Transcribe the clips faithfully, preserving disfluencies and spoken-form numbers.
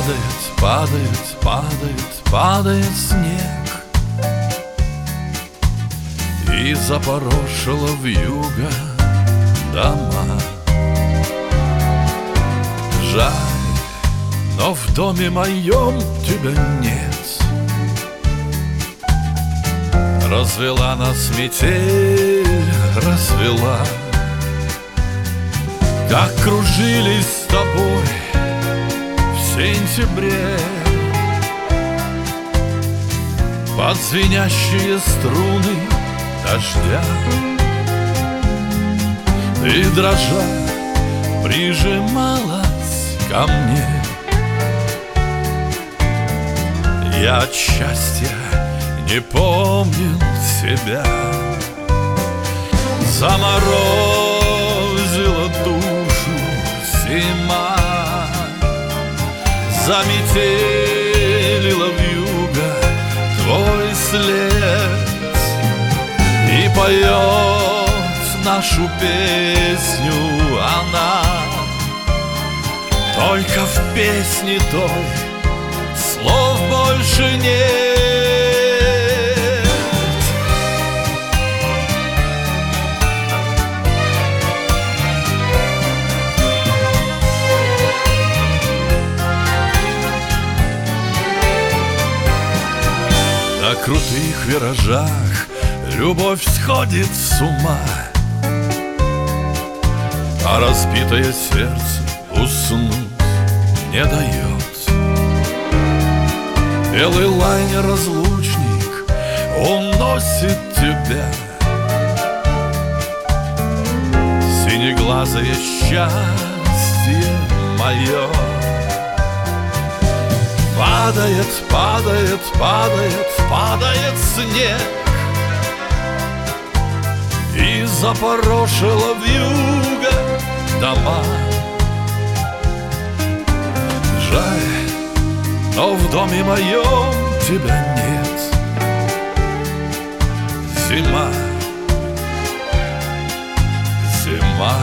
Падает, падает, падает, падает снег, и запорошило вьюга дома. Жаль, но в доме моем тебя нет. Развела нас метель, развела, как кружились с тобой в сентябре под звенящие струны дождя. Ты, дрожа, прижималась ко мне. Я от счастья не помнил себя. Заморозила душу зима, заметелила вьюга твой след, и поет нашу песню она. Только в песне той слов больше нет. На крутых виражах любовь сходит с ума, а разбитое сердце уснуть не дает. Белый лайнер-разлучник уносит тебя. Синеглазое счастье мое падает, падает, падает, падает снег, и запорошило вьюга дома. Жаль, но в доме моем тебя нет. Зима, зима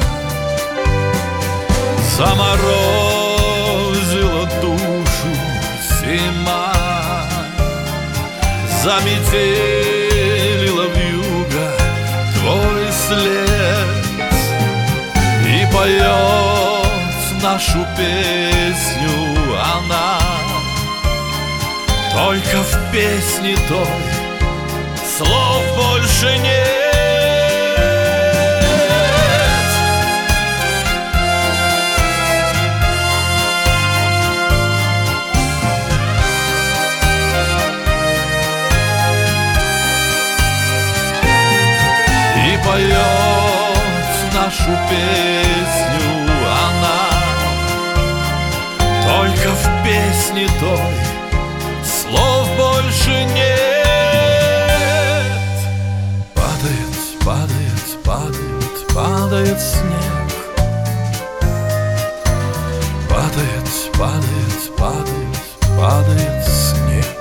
заморозила душу зима, заметелила вьюга твой след, и поет нашу песню она. Только в песне той слов больше нет. И поет нашу песню она. Только в песне той слов больше нет. Падает, падает, падает, падает снег. Падает, падает, падает, падает снег.